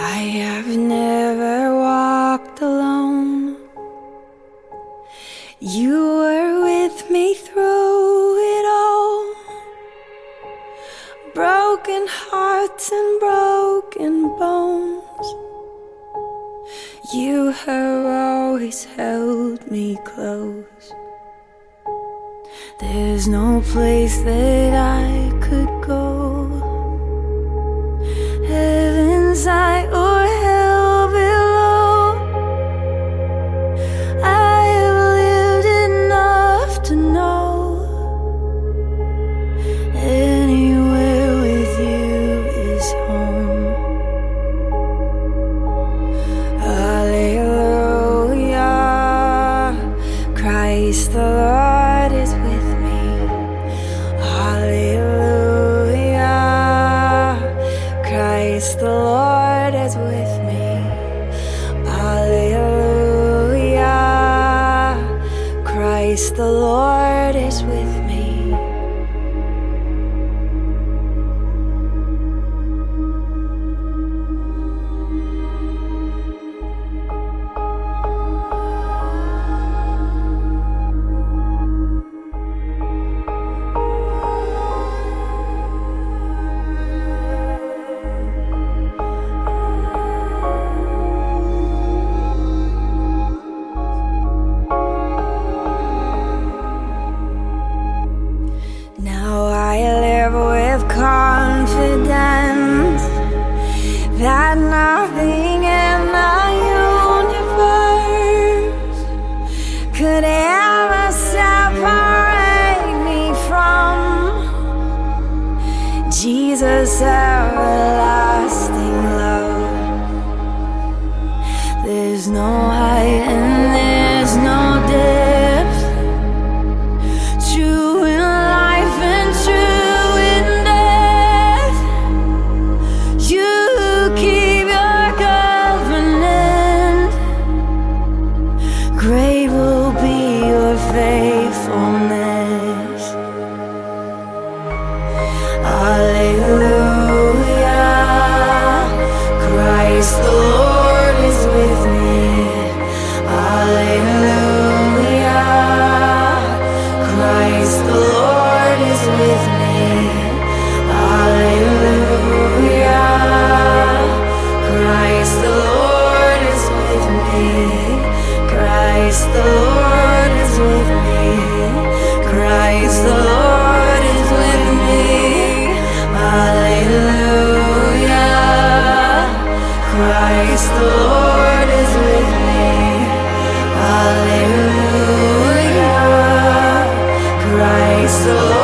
I have never walked alone. You were with me through it all. Broken hearts and broken bones. You have always held me close. There's no place that I could go, heaven's high or hell below. I have lived enough to know anywhere with you is home. Hallelujah, Christ the Lord is with me. Hallelujah, Christ the Lord is with me. Hallelujah, Christ the Lord is with me. Now I live with confidence that nothing in the universe could ever separate me from Jesus' everlasting love. There's no height and there's no depth, true in life and true in death. You keep your covenant, great will be your faithfulness. Hallelujah, Christ the Lord is with me. Hallelujah, Christ the Lord is with me. Hallelujah, Christ the Lord is with me. Christ the Lord is with me. Christ the Lord is with me. Hallelujah, Christ the Lord is with me. Hallelujah, Christ the Lord.